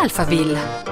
Alphaville.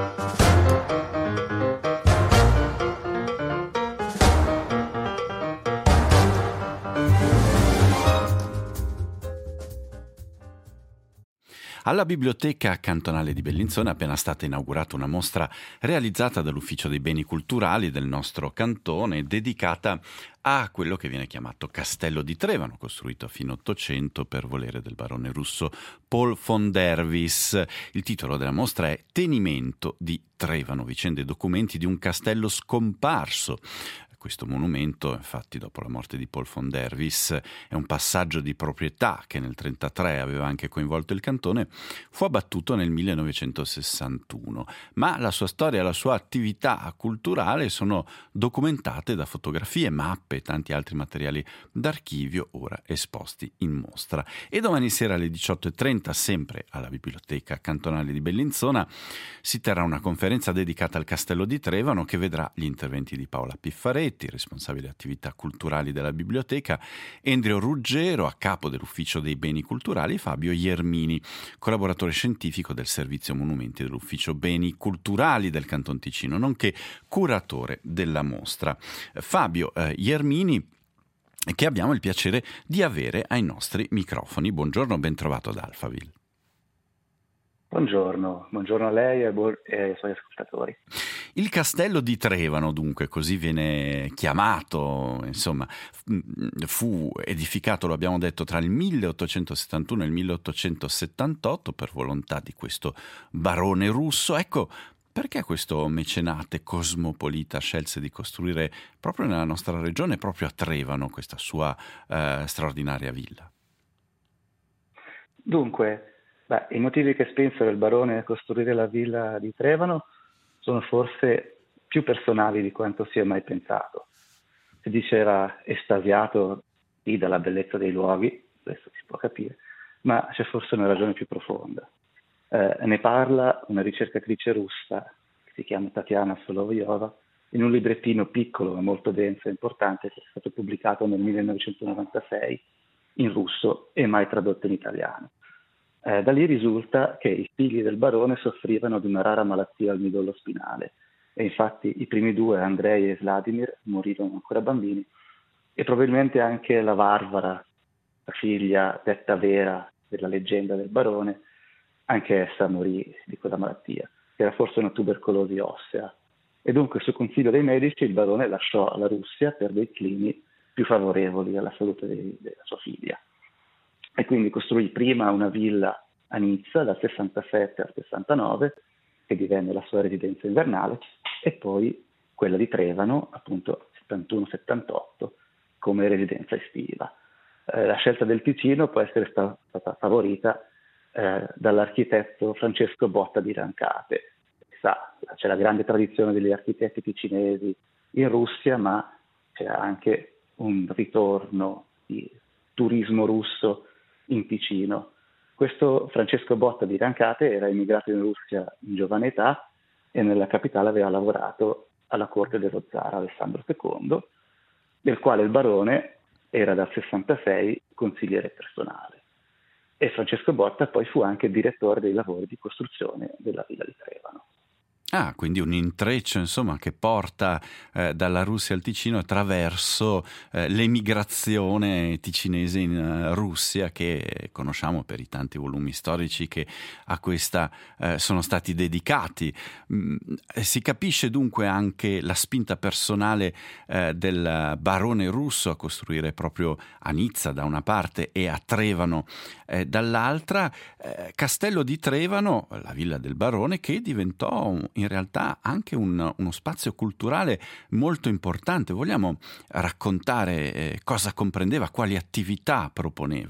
Alla Biblioteca Cantonale di Bellinzona è appena stata inaugurata una mostra realizzata dall'Ufficio dei Beni Culturali del nostro cantone, dedicata a quello che viene chiamato Castello di Trevano, costruito a fine Ottocento per volere del barone russo Paul von Dervis. Il titolo della mostra è Tenimento di Trevano, vicende e documenti di un castello scomparso. Questo monumento, infatti, dopo la morte di Paul von Dervis, è un passaggio di proprietà che nel 1933 aveva anche coinvolto il cantone, fu abbattuto nel 1961. Ma la sua storia e la sua attività culturale sono documentate da fotografie, mappe e tanti altri materiali d'archivio ora esposti in mostra. E domani sera alle 18:30, sempre alla Biblioteca Cantonale di Bellinzona, si terrà una conferenza dedicata al Castello di Trevano che vedrà gli interventi di Paola Piffaretti, responsabile attività culturali della biblioteca, Endrio Ruggero, a capo dell'Ufficio dei Beni Culturali, e Fabio Iermini, collaboratore scientifico del Servizio Monumenti dell'Ufficio Beni Culturali del Canton Ticino, nonché curatore della mostra. Fabio Iermini, che abbiamo il piacere di avere ai nostri microfoni. Buongiorno, ben trovato ad Alphaville. Buongiorno a lei e ai suoi ascoltatori. Il Castello di Trevano, dunque, così viene chiamato, insomma, fu edificato, lo abbiamo detto, tra il 1871 e il 1878 per volontà di questo barone russo. Ecco, perché questo mecenate cosmopolita scelse di costruire proprio nella nostra regione, proprio a Trevano, questa sua straordinaria villa? Dunque, i motivi che spinsero il barone a costruire la villa di Trevano sono forse più personali di quanto si è mai pensato. Si dice era estasiato sì, dalla bellezza dei luoghi, questo si può capire, ma c'è forse una ragione più profonda. Ne parla una ricercatrice russa che si chiama Tatiana Solovyova in un librettino piccolo ma molto denso e importante che è stato pubblicato nel 1996 in russo e mai tradotto in italiano. Da lì risulta che i figli del barone soffrivano di una rara malattia al midollo spinale e infatti i primi due, Andrei e Vladimir, morirono ancora bambini e probabilmente anche la Varvara, la figlia detta vera della leggenda del barone, anche essa morì di quella malattia, che era forse una tubercolosi ossea. E dunque su consiglio dei medici il barone lasciò la Russia per dei climi più favorevoli alla salute della sua figlia. E quindi costruì prima una villa a Nizza dal 67 al 69, che divenne la sua residenza invernale, e poi quella di Trevano, appunto 71-78, come residenza estiva. La scelta del Ticino può essere stata favorita dall'architetto Francesco Botta di Rancate. C'è la grande tradizione degli architetti ticinesi in Russia, ma c'è anche un ritorno di turismo russo in Ticino. Questo Francesco Botta di Rancate era emigrato in Russia in giovane età e nella capitale aveva lavorato alla corte dello zar Alessandro II, del quale il barone era dal 66 consigliere personale. E Francesco Botta poi fu anche direttore dei lavori di costruzione della villa di Trevano. Quindi un intreccio, insomma, che porta dalla Russia al Ticino attraverso l'emigrazione ticinese in Russia, che conosciamo per i tanti volumi storici che a questa sono stati dedicati. Si capisce dunque anche la spinta personale del barone russo a costruire proprio a Nizza da una parte e a Trevano dall'altra. Castello di Trevano, la villa del barone, che diventò in realtà anche uno spazio culturale molto importante. Vogliamo raccontare cosa comprendeva, quali attività proponeva?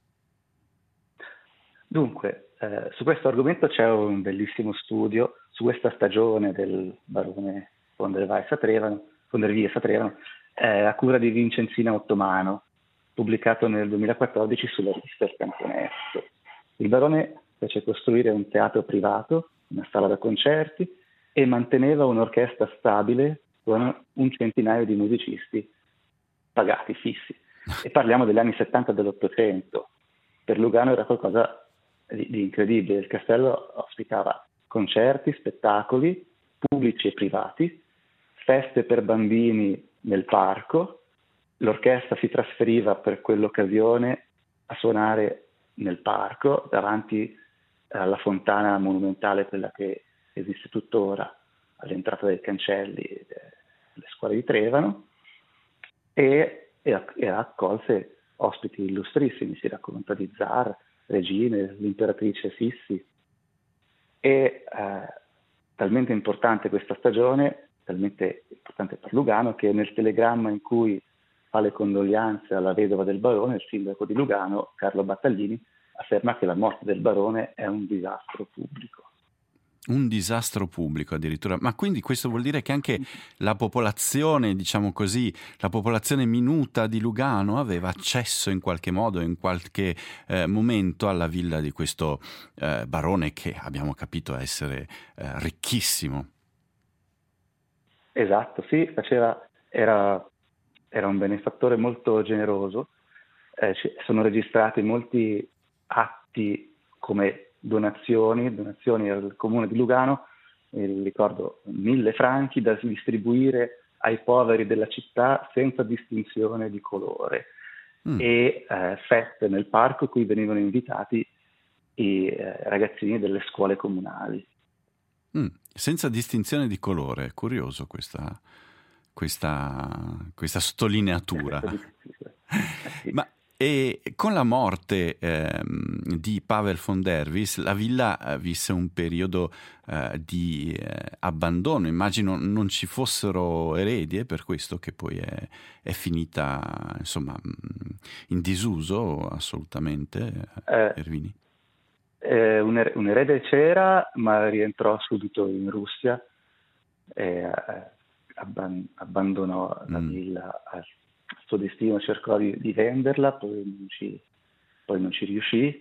Dunque, su questo argomento c'è un bellissimo studio su questa stagione del barone von der Wies a Trevano, a cura di Vincenzina Ottomano, pubblicato nel 2014 sulla rivista Il Cantonesso. Il barone fece costruire un teatro privato, una sala da concerti, e manteneva un'orchestra stabile con un centinaio di musicisti pagati, fissi. E parliamo degli anni 70 dell'Ottocento. Per Lugano era qualcosa di incredibile. Il castello ospitava concerti, spettacoli pubblici e privati, feste per bambini nel parco. L'orchestra si trasferiva per quell'occasione a suonare nel parco davanti alla fontana monumentale, quella che esiste tuttora all'entrata dei cancelli delle scuole di Trevano, e accolse ospiti illustrissimi, si racconta di zar, regine, l'imperatrice Sissi. E talmente importante questa stagione, talmente importante per Lugano, che nel telegramma in cui fa le condoglianze alla vedova del barone, il sindaco di Lugano, Carlo Battaglini, afferma che la morte del barone è un disastro pubblico. Un disastro pubblico addirittura, ma quindi questo vuol dire che anche la popolazione, diciamo così, la popolazione minuta di Lugano aveva accesso in qualche modo, in qualche momento alla villa di questo barone che abbiamo capito essere ricchissimo. Esatto, sì, era un benefattore molto generoso. Sono registrati molti atti come donazioni al comune di Lugano, ricordo 1.000 franchi da distribuire ai poveri della città senza distinzione di colore, e feste nel parco a cui venivano invitati i ragazzini delle scuole comunali. Senza distinzione di colore, curioso questa sottolineatura. Sì. Ma e con la morte di Pavel von der Vis, la villa visse un periodo di abbandono. Immagino non ci fossero eredi, è per questo che poi è finita, insomma, in disuso assolutamente, Ervini. Un erede c'era, ma rientrò subito in Russia e abbandonò la villa al suo destino, cercò di venderla, poi non ci riuscì.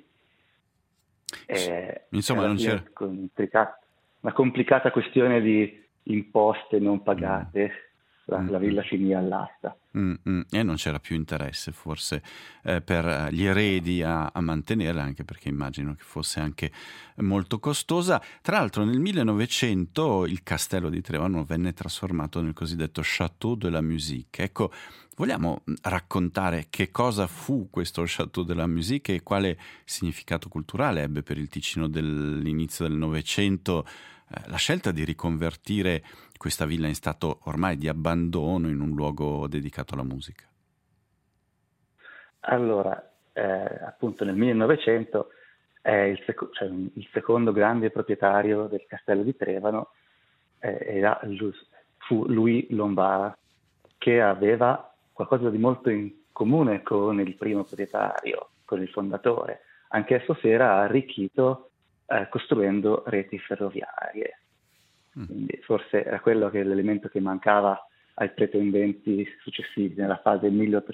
Insomma, non c'era una complicata questione di imposte non pagate. La villa finì all'asta. E non c'era più interesse forse per gli eredi a mantenerla, anche perché immagino che fosse anche molto costosa. Tra l'altro nel 1900 il castello di Trevano venne trasformato nel cosiddetto Château de la Musique. Ecco, vogliamo raccontare che cosa fu questo Château de la Musique e quale significato culturale ebbe per il Ticino dell'inizio del Novecento la scelta di riconvertire questa villa in stato ormai di abbandono in un luogo dedicato alla musica? Allora, appunto nel 1900 il secondo grande proprietario del castello di Trevano fu Louis Lombard, che aveva qualcosa di molto in comune con il primo proprietario, con il fondatore. Anch'esso si era arricchito costruendo reti ferroviarie. Quindi forse era quello che l'elemento che mancava ai pretendenti successivi nella fase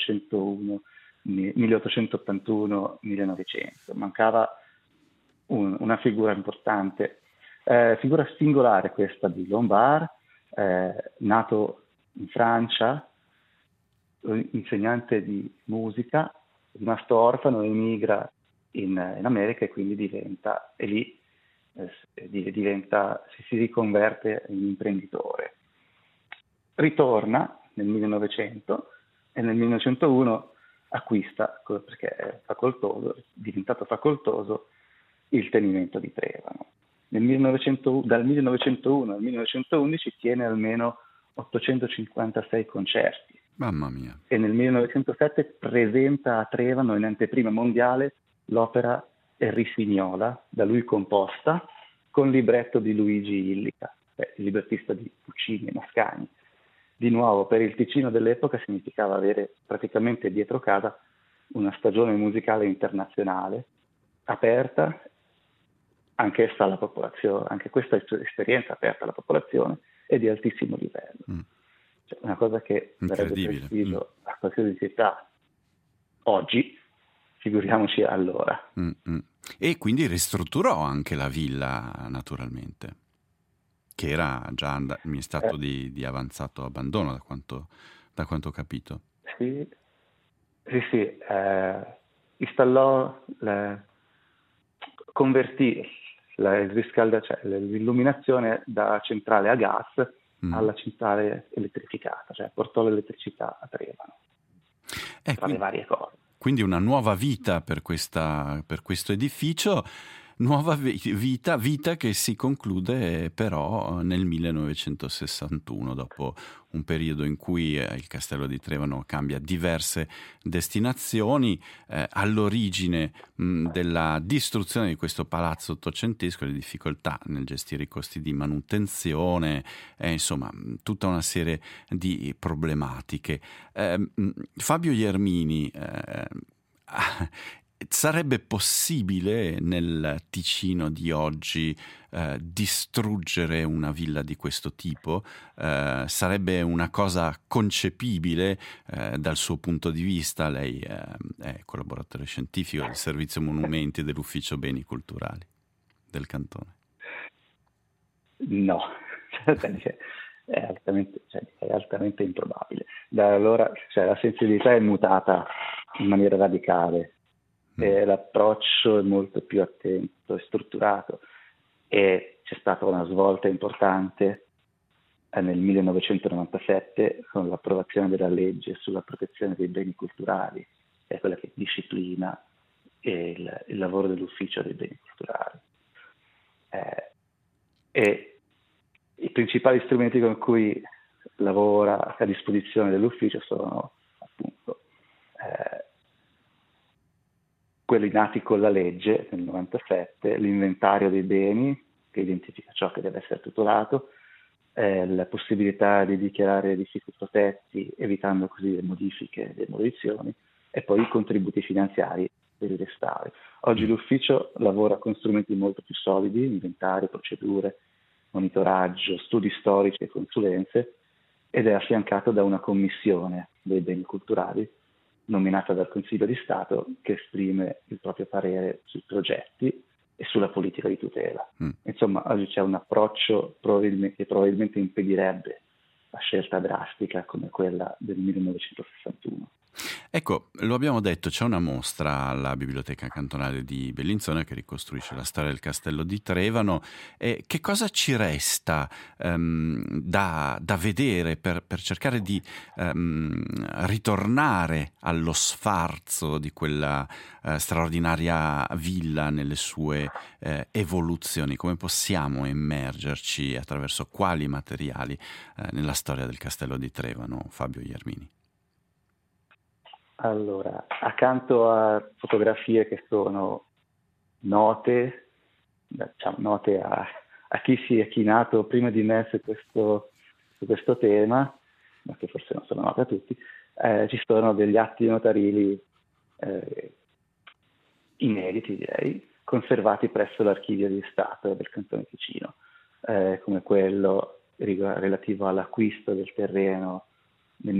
1881-1900. Mancava una figura importante, figura singolare questa di Lombard, nato in Francia, insegnante di musica, rimasto orfano, emigra in America e quindi si riconverte in imprenditore. Ritorna nel 1900 e nel 1901 acquista, perché è diventato facoltoso, il tenimento di Trevano. Dal 1901 al 1911 tiene almeno 856 concerti. Mamma mia. E nel 1907 presenta a Trevano in anteprima mondiale l'opera El Risignola, da lui composta, con libretto di Luigi Illica, il librettista di Puccini e Mascagni. Di nuovo, per il Ticino dell'epoca significava avere praticamente dietro casa una stagione musicale internazionale, aperta, anch'essa alla popolazione, anche questa esperienza aperta alla popolazione e di altissimo livello. Cioè, una cosa che darebbe prestigio a qualsiasi città oggi, figuriamoci allora. E quindi ristrutturò anche la villa, naturalmente, che era già in stato di avanzato abbandono, da quanto ho capito. Sì. Installò, convertì cioè l'illuminazione da centrale a gas Mm. alla centrale elettrificata, cioè portò l'elettricità a Trevano, tra le varie cose. Quindi una nuova vita per questo edificio, nuova vita che si conclude però nel 1961, dopo un periodo in cui il Castello di Trevano cambia diverse destinazioni, all'origine della distruzione di questo palazzo ottocentesco, le difficoltà nel gestire i costi di manutenzione, insomma tutta una serie di problematiche. Fabio Jermini, sarebbe possibile nel Ticino di oggi distruggere una villa di questo tipo? Sarebbe una cosa concepibile dal suo punto di vista? Lei è collaboratore scientifico del Servizio Monumenti e dell'Ufficio Beni Culturali del Cantone. No, è altamente improbabile. Da allora, la sensibilità è mutata in maniera radicale, l'approccio è molto più attento e strutturato, e c'è stata una svolta importante nel 1997 con l'approvazione della legge sulla protezione dei beni culturali, che è quella che disciplina il lavoro dell'Ufficio dei Beni Culturali. E i principali strumenti con cui lavora a disposizione dell'ufficio sono appunto quelli nati con la legge nel 97, l'inventario dei beni che identifica ciò che deve essere tutelato, la possibilità di dichiarare edifici protetti evitando così le modifiche e le demolizioni, e poi i contributi finanziari per i restauri. Oggi l'ufficio lavora con strumenti molto più solidi, inventari, procedure, monitoraggio, studi storici e consulenze, ed è affiancato da una commissione dei beni culturali nominata dal Consiglio di Stato, che esprime il proprio parere sui progetti e sulla politica di tutela. Insomma, oggi c'è un approccio che probabilmente impedirebbe la scelta drastica come quella del 1961. Ecco, lo abbiamo detto, c'è una mostra alla Biblioteca Cantonale di Bellinzona che ricostruisce la storia del Castello di Trevano. Che cosa ci resta da vedere per cercare di ritornare allo sfarzo di quella straordinaria villa nelle sue evoluzioni? Come possiamo immergerci, attraverso quali materiali, nella storia del Castello di Trevano, Fabio Jermini? Allora, accanto a fotografie che sono note, note a chi si è chinato prima di me su questo tema, ma che forse non sono note a tutti, ci sono degli atti notarili inediti, direi, conservati presso l'Archivio di Stato del Cantone Ticino, come quello relativo all'acquisto del terreno nel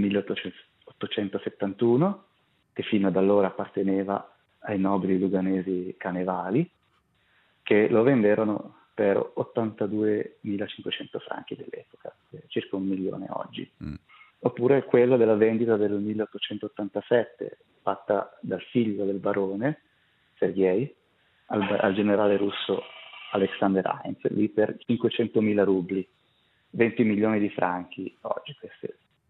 1871, che fino ad allora apparteneva ai nobili luganesi canevali, che lo venderono per 82.500 franchi dell'epoca, circa 1 milione oggi. Oppure quello della vendita del 1887, fatta dal figlio del barone, Sergei, al generale russo Alexander Heinz, lì per 500.000 rubli, 20 milioni di franchi oggi. Questa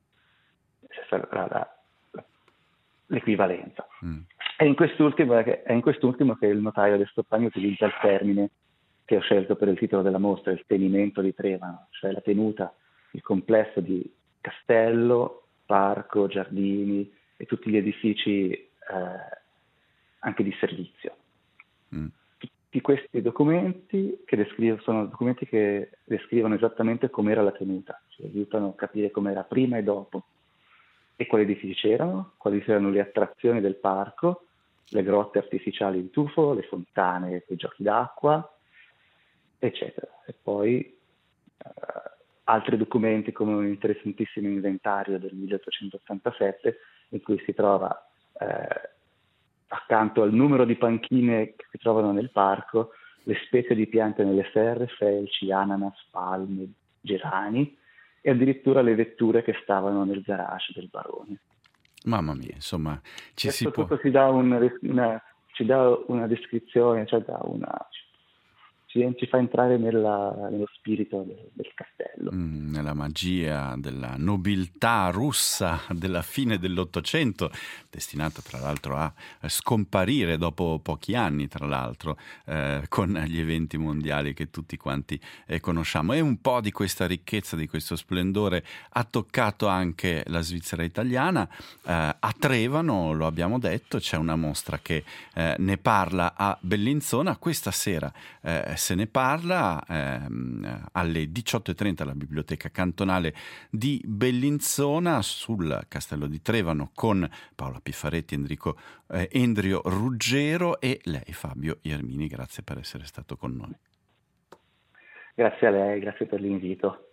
è l'equivalenza. È in quest'ultimo che il notaio De Stoppani utilizza il termine che ho scelto per il titolo della mostra, il tenimento di Trevano, cioè la tenuta, il complesso di castello, parco, giardini e tutti gli edifici anche di servizio. Tutti questi documenti sono documenti che descrivono esattamente com'era la tenuta, ci aiutano a capire com'era prima e dopo, e quali edifici c'erano, quali erano le attrazioni del parco, le grotte artificiali in tufo, le fontane i giochi d'acqua, eccetera. E poi altri documenti come un interessantissimo inventario del 1887 in cui si trova accanto al numero di panchine che si trovano nel parco le specie di piante nelle serre, felci, ananas, palme, gerani, e addirittura le vetture che stavano nel garage del barone. Mamma mia, insomma, ci dà una descrizione, ci ci fa entrare nello spirito del castello. Nella magia della nobiltà russa della fine dell'Ottocento, destinata tra l'altro a scomparire dopo pochi anni, tra l'altro, con gli eventi mondiali che tutti quanti conosciamo. E un po' di questa ricchezza, di questo splendore ha toccato anche la Svizzera italiana. A Trevano, lo abbiamo detto, c'è una mostra che ne parla a Bellinzona. Questa sera se ne parla alle 18:30 alla Biblioteca Cantonale di Bellinzona sul Castello di Trevano con Paola Piffaretti, Endrio Ruggero e lei Fabio Iermini. Grazie per essere stato con noi. Grazie a lei, grazie per l'invito.